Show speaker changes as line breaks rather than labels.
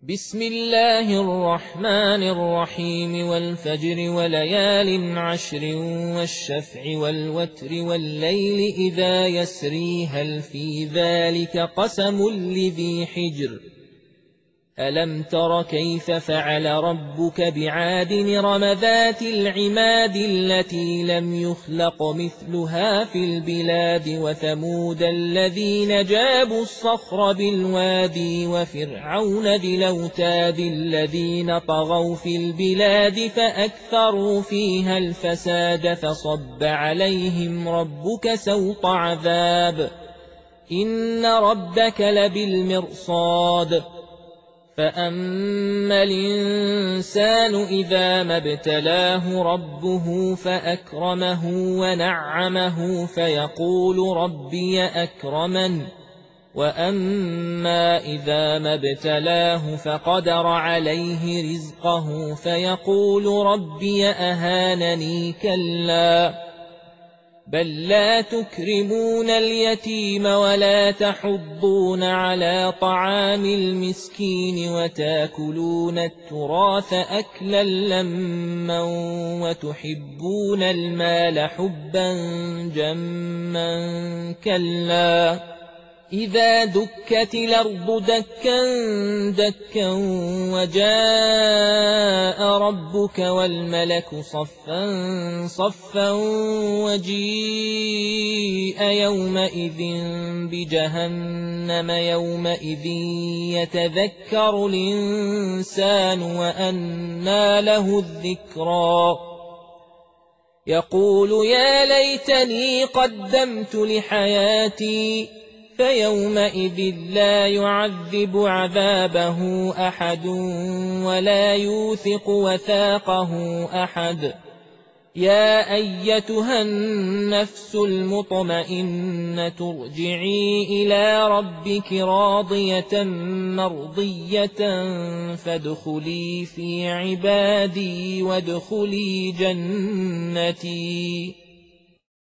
بسم الله الرحمن الرحيم والفجر وليال عشر والشفع والوتر والليل إذا يسري هل في ذلك قسم لذي حجر ألم تر كيف فعل ربك بعاد إرم ذات العماد التي لم يخلق مثلها في البلاد وثمود الذين جابوا الصخر بالوادي وفرعون ذي الأوتاد الذين طغوا في البلاد فأكثروا فيها الفساد فصب عليهم ربك سوط عذاب إن ربك لبالمرصاد فأما الإنسان إذا ما ابتلاه ربه فأكرمه ونعمه فيقول ربي أكرمن وأما إذا ما ابتلاه فقدر عليه رزقه فيقول ربي أهانني كلا بل لا تكرمون اليتيم ولا تحضون على طعام المسكين وتاكلون التراث أكلا لما وتحبون المال حبا جما كلا إذا دكت الأرض دكا دكا وجاء ربك والملك صفا صفا وجيء يومئذ بجهنم يومئذ يتذكر الإنسان وأنى له الذكرى يقول يا ليتني قدمت لحياتي فيومئذ لا يعذب عذابه أحد ولا يوثق وثاقه أحد يا أيتها النفس المطمئنة ارجعي إلى ربك راضية مرضية فادخلي في عبادي وادخلي جنتي